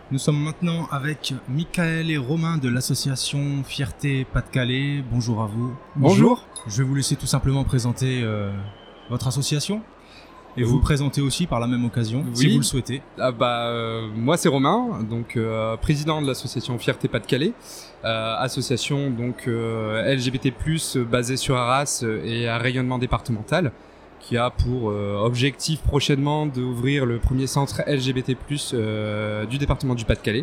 Nous sommes maintenant avec Michael et Romain de l'association Fierté Pas-de-Calais. Bonjour à vous. Bonjour. Je vais vous laisser tout simplement présenter votre association et vous présenter aussi par la même occasion, si vous le souhaitez. Moi c'est Romain, donc président de l'association Fierté Pas-de-Calais, association donc LGBT+, basée sur Arras et à rayonnement départemental, qui a pour objectif prochainement d'ouvrir le premier centre LGBT+, du département du Pas-de-Calais.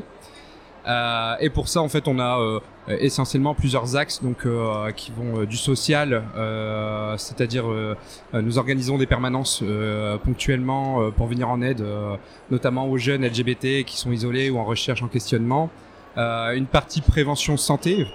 Et pour ça, en fait, on a essentiellement plusieurs axes, donc qui vont du social, c'est-à-dire nous organisons des permanences ponctuellement pour venir en aide, notamment aux jeunes LGBT qui sont isolés ou en recherche en questionnement. Une partie prévention santé,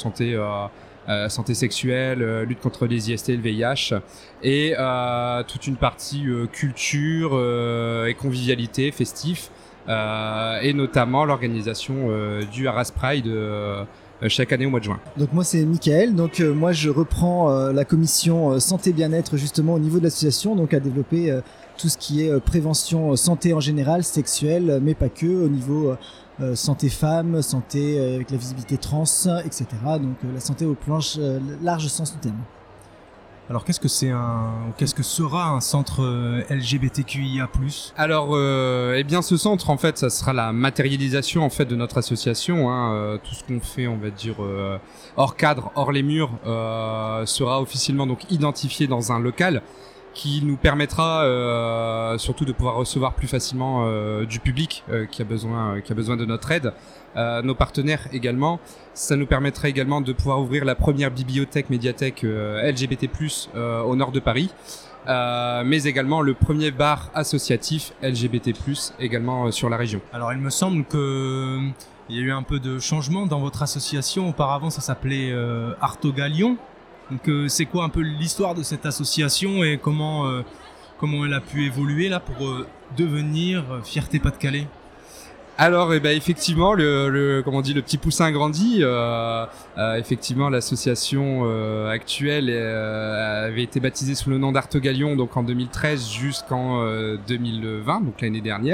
santé sexuelle, lutte contre les IST et le VIH, et toute une partie culture et convivialité, festif, et notamment l'organisation du Arras Pride chaque année au mois de juin. Donc moi c'est Michael, donc moi je reprends la commission santé bien-être justement au niveau de l'association, donc à développer tout ce qui est prévention santé en général, sexuelle, mais pas que, au niveau santé femmes, santé avec la visibilité trans, etc. Donc la santé au plus large sens du terme. Alors qu'est-ce que sera un centre LGBTQIA+. Alors ce centre en fait ça sera la matérialisation en fait de notre association, tout ce qu'on fait on va dire hors cadre, hors les murs sera officiellement donc identifié dans un local qui nous permettra surtout de pouvoir recevoir plus facilement du public qui a besoin de notre aide, nos partenaires également. Ça nous permettrait également de pouvoir ouvrir la première médiathèque LGBT+ au nord de Paris, mais également le premier bar associatif LGBT+ également sur la région. Alors il me semble que il y a eu un peu de changement dans votre association. Auparavant ça s'appelait Artogalion. Donc c'est quoi un peu l'histoire de cette association et comment elle a pu évoluer là pour devenir Fierté Pas-de-Calais? Alors effectivement le petit poussin grandit. Effectivement l'association actuelle avait été baptisée sous le nom d'Artogalion donc en 2013 jusqu'en 2020 donc l'année dernière.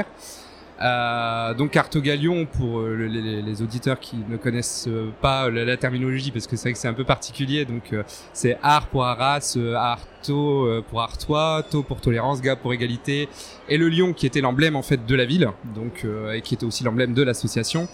Donc Artogalion pour les auditeurs qui ne connaissent pas la terminologie parce que c'est vrai que c'est un peu particulier, donc c'est Art pour Arras, Arto pour Artois, To pour tolérance, Ga pour égalité, et le lion qui était l'emblème en fait de la ville, donc et qui était aussi l'emblème de l'association.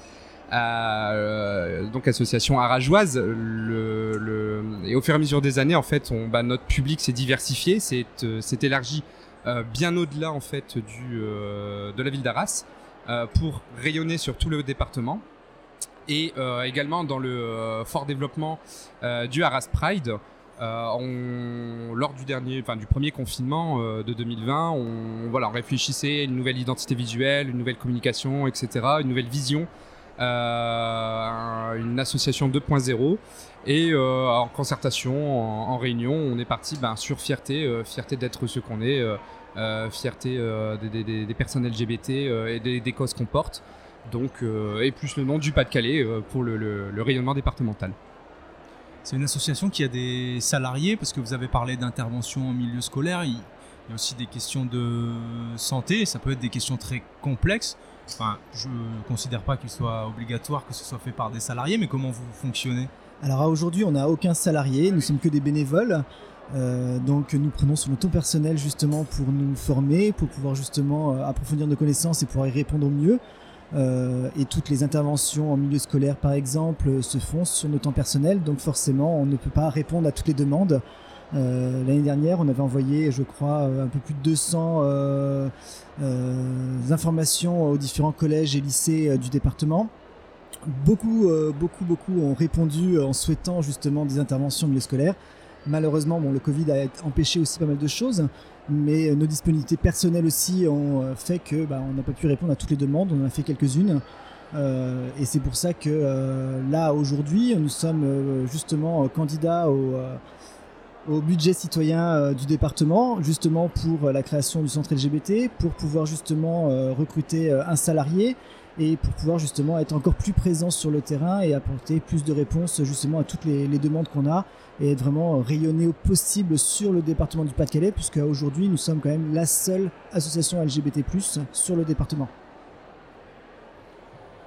Donc association arageoise, et au fur et à mesure des années en fait notre public s'est diversifié, s'est élargi bien au-delà en fait de la ville d'Arras pour rayonner sur tout le département, et également dans le fort développement du Arras Pride. Lors du premier confinement de 2020, on réfléchissait à une nouvelle identité visuelle, une nouvelle communication, etc., une nouvelle vision, une association 2.0. Et en concertation, en réunion, on est parti sur fierté d'être ce qu'on est, fierté des personnes LGBT et des causes qu'on porte, donc, et plus le nom du Pas-de-Calais pour le rayonnement départemental. C'est une association qui a des salariés, parce que vous avez parlé d'intervention en milieu scolaire, il y a aussi des questions de santé, ça peut être des questions très complexes. Enfin, je ne considère pas qu'il soit obligatoire que ce soit fait par des salariés, mais comment vous fonctionnez ? Alors aujourd'hui, on n'a aucun salarié, nous sommes que des bénévoles. Donc nous prenons sur notre temps personnel justement pour nous former, pour pouvoir justement approfondir nos connaissances et pouvoir y répondre au mieux. Et toutes les interventions en milieu scolaire par exemple se font sur nos temps personnels, donc forcément on ne peut pas répondre à toutes les demandes. L'année dernière on avait envoyé je crois un peu plus de 200 informations aux différents collèges et lycées du département. Beaucoup ont répondu en souhaitant justement des interventions en milieu scolaire. Malheureusement, le Covid a empêché aussi pas mal de choses, mais nos disponibilités personnelles aussi ont fait que on n'a pas pu répondre à toutes les demandes. On en a fait quelques-unes, et c'est pour ça que là aujourd'hui, nous sommes justement candidats au budget citoyen du département, justement pour la création du centre LGBT, pour pouvoir justement recruter un salarié et pour pouvoir justement être encore plus présent sur le terrain et apporter plus de réponses justement à toutes les demandes qu'on a et être vraiment rayonné au possible sur le département du Pas-de-Calais, puisque aujourd'hui nous sommes quand même la seule association LGBT+ sur le département.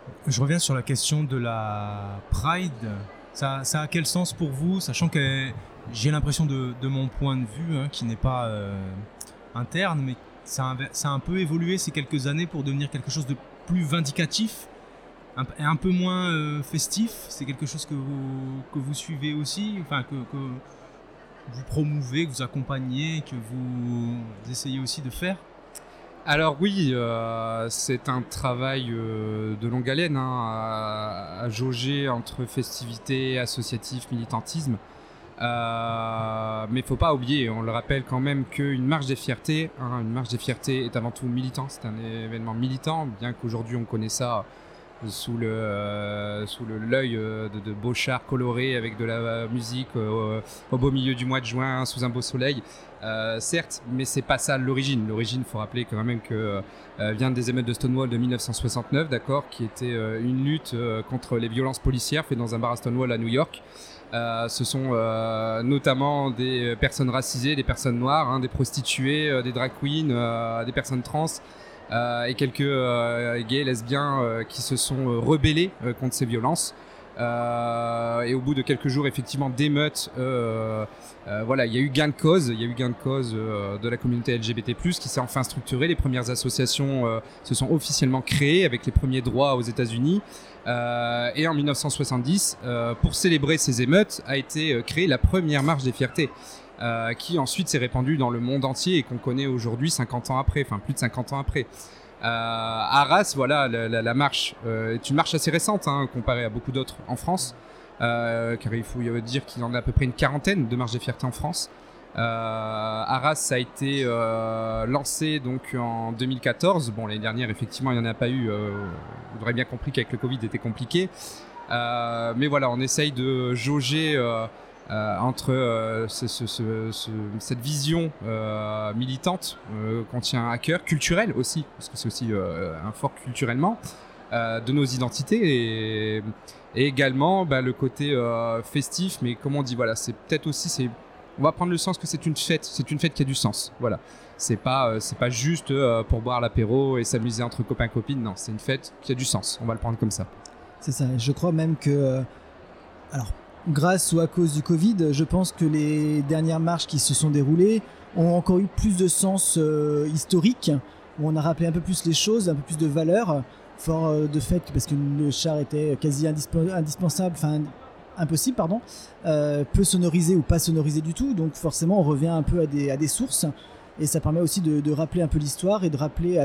Je reviens sur la question de la Pride. Ça a quel sens pour vous, sachant que j'ai l'impression de mon point de vue, qui n'est pas interne, mais ça a un peu évolué ces quelques années pour devenir quelque chose de plus vindicatif et un peu moins festif. C'est quelque chose que vous suivez aussi, enfin que vous promouvez, que vous accompagnez, que vous essayez aussi de faire? Alors oui, c'est un travail de longue haleine à jauger entre festivité, associatif, militantisme. Mais il ne faut pas oublier, on le rappelle quand même, qu'une marche des fiertés, une marche des fiertés est avant tout militant, c'est un événement militant, bien qu'aujourd'hui on connaît ça sous l'œil de beaux chars colorés avec de la musique au beau milieu du mois de juin sous un beau soleil. Certes, mais c'est pas ça l'origine. L'origine, faut rappeler quand même que vient des émeutes de Stonewall de 1969, d'accord, qui était une lutte contre les violences policières faites dans un bar à Stonewall à New York. Ce sont notamment des personnes racisées, des personnes noires, des prostituées, des drag queens, des personnes trans. Et quelques gays, lesbiens qui se sont rebellés contre ces violences. Et au bout de quelques jours, effectivement, d'émeutes, voilà, il y a eu gain de cause. Il y a eu gain de cause de la communauté LGBT+, qui s'est enfin structurée. Les premières associations se sont officiellement créées avec les premiers droits aux États-Unis. Et en 1970, pour célébrer ces émeutes, a été créée la première marche des fiertés. Qui ensuite s'est répandue dans le monde entier et qu'on connaît aujourd'hui 50 ans après, enfin plus de 50 ans après. À Arras, voilà, la marche est une marche assez récente comparée à beaucoup d'autres en France, car il faut dire qu'il y en a à peu près une quarantaine de marches des fiertés en France. Arras, ça a été lancé donc en 2014. Bon, l'année dernière, effectivement, il n'y en a pas eu. Vous aurez bien compris qu'avec le Covid, c'était compliqué. Mais voilà, on essaye de jauger entre cette vision militante qu'on tient à cœur, culturelle aussi, parce que c'est aussi un fort culturellement, de nos identités et également le côté festif, mais comme on dit, voilà, c'est peut-être aussi, on va prendre le sens que c'est une fête qui a du sens, voilà. C'est pas juste pour boire l'apéro et s'amuser entre copains-copines, non, c'est une fête qui a du sens, on va le prendre comme ça. C'est ça, je crois même que, alors, grâce ou à cause du Covid, je pense que les dernières marches qui se sont déroulées ont encore eu plus de sens historique, où on a rappelé un peu plus les choses, un peu plus de valeur, fort de fait, parce que le char était quasi indispensable, enfin impossible, pardon, peu sonorisé ou pas sonorisé du tout, donc forcément on revient un peu à des sources, et ça permet aussi de rappeler un peu l'histoire et de rappeler à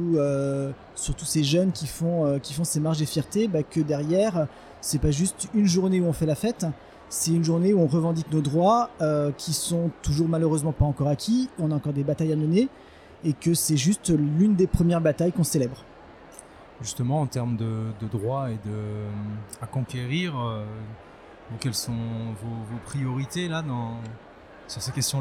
surtout ces jeunes qui font ces marches des fiertés, que derrière, c'est pas juste une journée où on fait la fête, c'est une journée où on revendique nos droits qui sont toujours malheureusement pas encore acquis, on a encore des batailles à mener et que c'est juste l'une des premières batailles qu'on célèbre. Justement, en termes de droits et à conquérir, quelles sont vos priorités là sur ces questions-là ?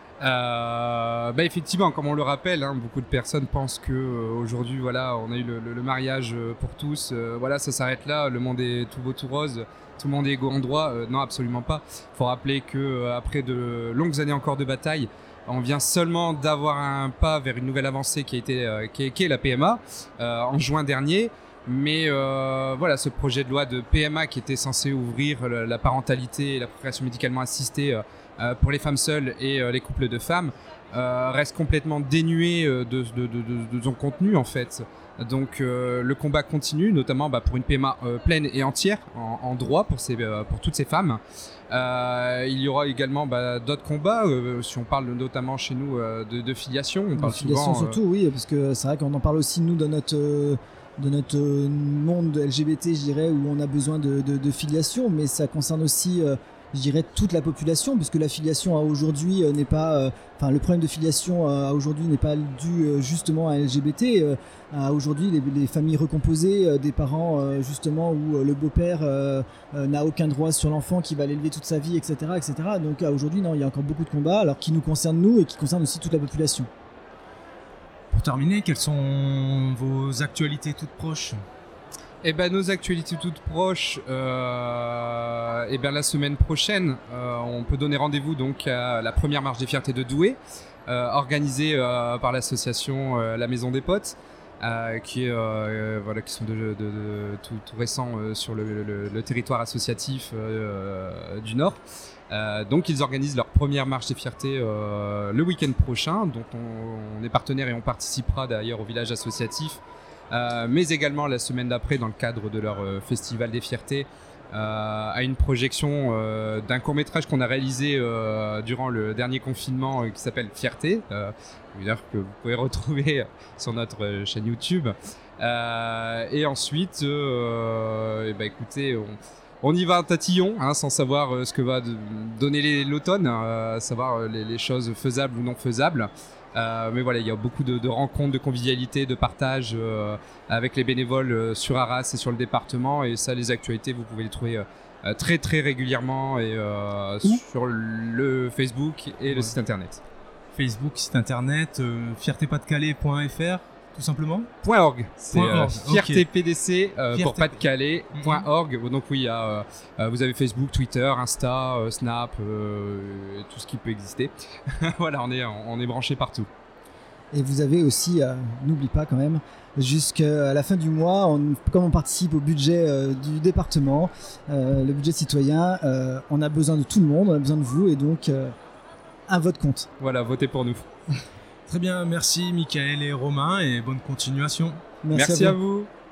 Effectivement, comme on le rappelle, beaucoup de personnes pensent que aujourd'hui, voilà, on a eu le mariage pour tous, voilà, ça s'arrête là, le monde est tout beau tout rose, tout le monde est égaux en droit. Non, absolument pas. Il faut rappeler que après de longues années encore de bataille, on vient seulement d'avoir un pas vers une nouvelle avancée qui est la PMA en juin dernier. Mais voilà, ce projet de loi de PMA qui était censé ouvrir la parentalité et la procréation médicalement assistée pour les femmes seules et les couples de femmes reste complètement dénué de son contenu en fait. Donc le combat continue, notamment pour une PMA pleine et entière en droit pour toutes ces femmes. Il y aura également d'autres combats, si on parle notamment chez nous de filiation. On parle filiation souvent, surtout, oui, parce que c'est vrai qu'on en parle aussi nous dans notre monde LGBT, je dirais, où on a besoin de filiation, mais ça concerne aussi, je dirais, toute la population, puisque la filiation à aujourd'hui n'est pas, le problème de filiation à aujourd'hui n'est pas dû justement à LGBT. À aujourd'hui, les familles recomposées, des parents justement où le beau-père n'a aucun droit sur l'enfant, qui va l'élever toute sa vie, etc., etc. Donc à aujourd'hui, non, il y a encore beaucoup de combats, alors qui nous concernent nous et qui concernent aussi toute la population. Pour terminer, quelles sont vos actualités toutes proches ? Nos actualités toutes proches, la semaine prochaine, on peut donner rendez-vous donc à la première marche des fiertés de Douai, organisée par l'association La Maison des Potes. qui sont tout récents sur le territoire associatif du Nord. Donc ils organisent leur première marche des fiertés le week-end prochain, dont on est partenaire et on participera d'ailleurs au village associatif, mais également la semaine d'après dans le cadre de leur festival des fiertés, à une projection d'un court-métrage qu'on a réalisé durant le dernier confinement qui s'appelle Fierté, que vous pouvez retrouver sur notre chaîne YouTube. Et ensuite, écoutez, on y va à tatillon, sans savoir ce que va donner l'automne, savoir les choses faisables ou non faisables. Mais voilà, il y a beaucoup de rencontres, de convivialité, de partage avec les bénévoles sur Arras et sur le département. Et ça, les actualités, vous pouvez les trouver très très régulièrement et sur le Facebook et le site internet. Facebook, site internet, fiertépas-de-calais.fr tout simplement. .org, c'est fiertépdc okay. pour pas-de-calais.org. Donc oui, vous avez Facebook, Twitter, Insta, Snap, tout ce qui peut exister. Voilà, on est branché partout. Et vous avez aussi, n'oublie pas quand même, jusqu'à la fin du mois, comme on participe au budget du département, le budget citoyen, on a besoin de tout le monde, on a besoin de vous, et donc un vote compte. Voilà, votez pour nous. Très bien, merci Michael et Romain et bonne continuation. Merci à vous.